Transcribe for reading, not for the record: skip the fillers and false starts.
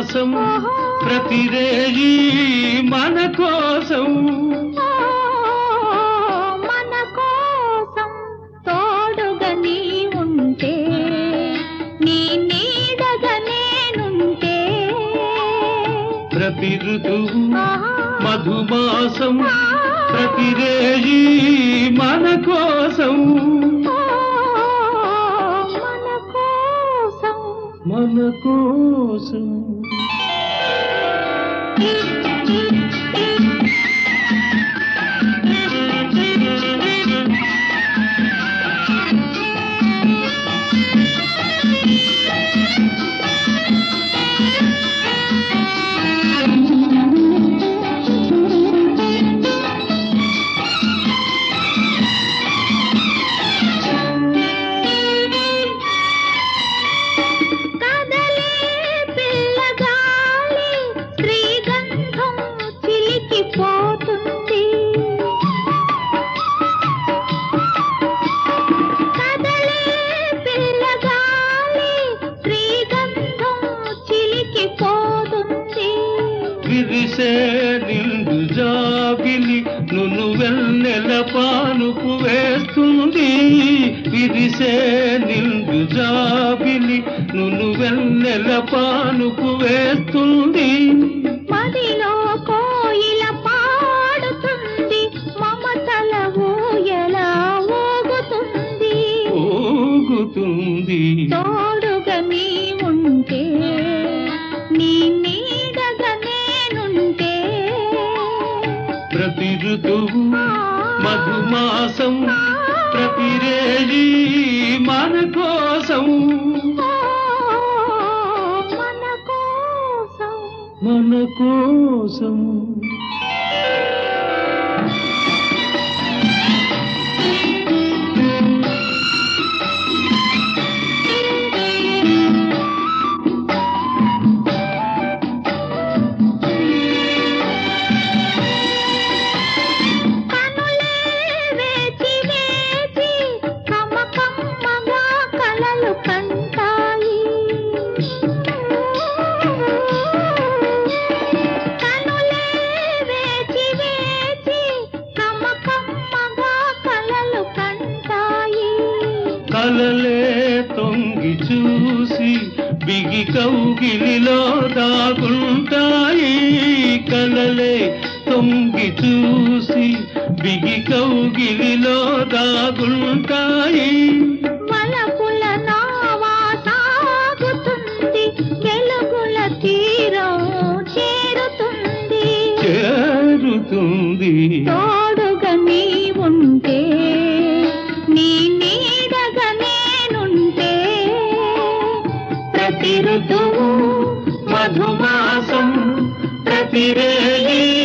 మధుమాసం ప్రతిరేయి మన కోసం మన కోసం తోడుగా నీ ఉంటే నీ నీడగా నేనుంటే ప్రతి ఋతువు మధుమాసం ప్రతిరేయి మన కోసం మన కోసం విరిసే నిండు జాబిలి నును వెన్నెల పానుపు వేస్తుంది విరిసే నిండు జాబిలి నును వెన్నెల పానుపు వేస్తుంది మదిలో కోయిల పాడుతుంది మమతల ఊయలా ఊగుతుంది ఊగుతుంది తోడుగా నీ ఉంటే నీ నీడగా నేనుంటే ప్రతి ఋతువు మధుమాసం ప్రతిరేయి మన కోసం మన కోసం మన కోసం కలలే తొంగి చూసి బిగి కౌగిలిలో దాగుంటాయి కలలే తొంగి చూసి బిగి కౌగిలిలో దాగుంటాయి వలపుల నావా సాగుతుంది వెలుగుల తీరం చేరుతుంది చేరుతుంది తోడుగా నీ ఉంటే నీ నీడగా నేనుంటే ప్రతి ఋతువు మధుమాసం ప్రతిరేయి